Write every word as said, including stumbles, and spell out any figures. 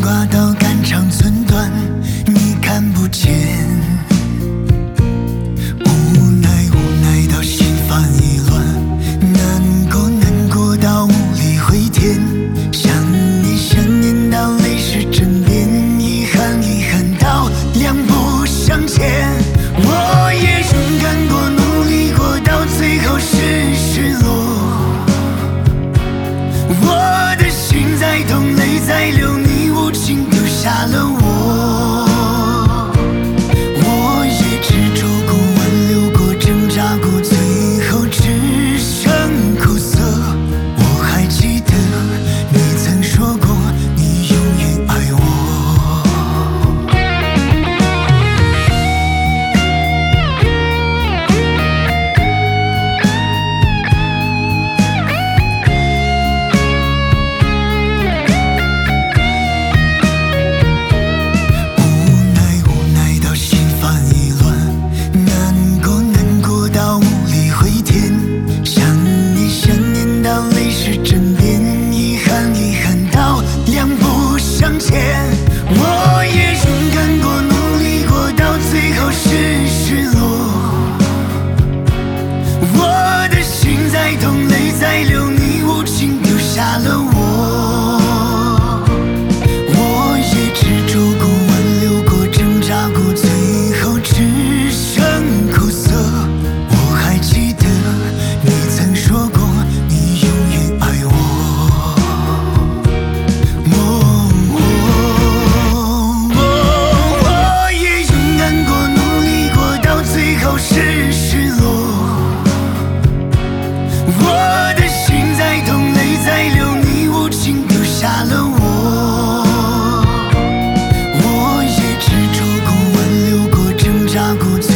挂到肝肠寸断，你看不见。无奈无奈到心烦意乱，难过难过到无力回天。想念想念到泪湿枕边，遗憾遗憾到两不相欠。我也勇敢过，努力过，到最后是失落。我的心在痛，泪在流，你无情丢下了我。我也执着过，挽留过，挣扎过，最后只剩苦涩。我还记得你曾说过，你永远爱我。我也勇敢过，努力过，到最后是失落。我的心在痛，泪在流，你无情丢下了我。我也执着过，挽留过，挣扎过，最后只剩苦涩。我还记得你曾说过，你永远爱我。是失落，我的心在痛，泪在流，你无情丢下了我。我也执着过，挽留过，挣扎过。